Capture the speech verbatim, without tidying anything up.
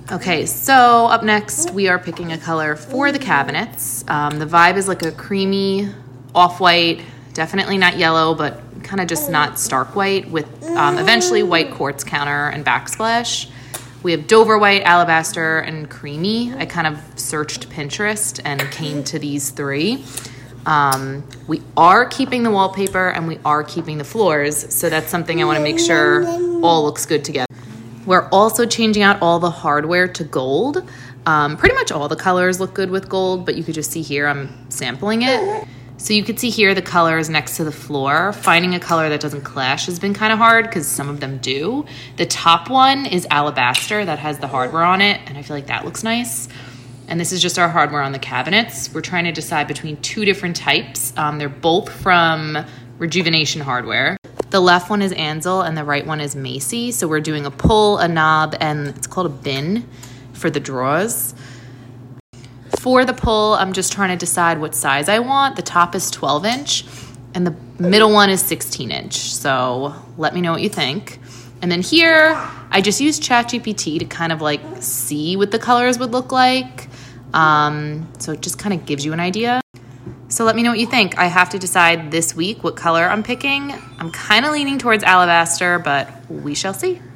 Okay, so up next we are picking a color for the cabinets. Um, the vibe is like a creamy off-white, definitely not yellow, but kind of just not stark white with um, eventually white quartz counter and backsplash. We have Dover white, alabaster, and creamy. I kind of searched Pinterest and came to these three. Um, we are keeping the wallpaper and we are keeping the floors, so that's something I want to make sure all looks good together. We're also changing out all the hardware to gold. Um, pretty much all the colors look good with gold, but you could just see here I'm sampling it. So you could see here the colors next to the floor. Finding a color that doesn't clash has been kind of hard because some of them do. The top one is alabaster that has the hardware on it, and I feel like that looks nice. And this is just our hardware on the cabinets. We're trying to decide between two different types. Um, they're both from Rejuvenation Hardware. The left one is Ansel and the right one is Macy. So we're doing a pull, a knob, and it's called a bin for the drawers. For the pull, I'm just trying to decide what size I want. The top is twelve inch and the middle one is sixteen inch. So let me know what you think. And then here, I just used ChatGPT to kind of like see what the colors would look like. Um, so it just kind of gives you an idea. So let me know what you think. I have to decide this week what color I'm picking. I'm kind of leaning towards alabaster, but we shall see.